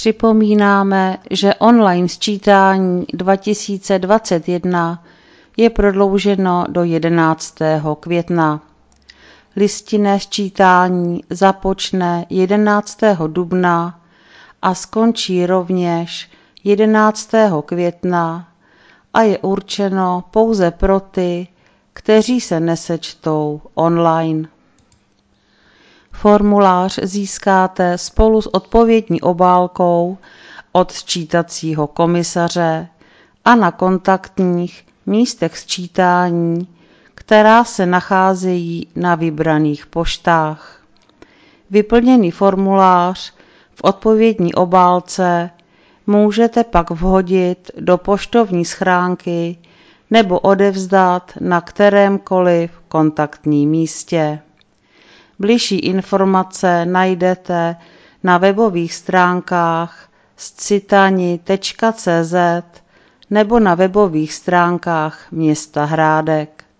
Připomínáme, že online sčítání 2021 je prodlouženo do 11. května. Listinné sčítání započne 11. dubna a skončí rovněž 11. května a je určeno pouze pro ty, kteří se nesečtou online. Formulář získáte spolu s odpovědní obálkou od sčítacího komisaře a na kontaktních místech sčítání, která se nacházejí na vybraných poštách. Vyplněný formulář v odpovědní obálce můžete pak vhodit do poštovní schránky nebo odevzdat na kterémkoliv kontaktním místě. Bližší informace najdete na webových stránkách scitani.cz nebo na webových stránkách města Hrádek.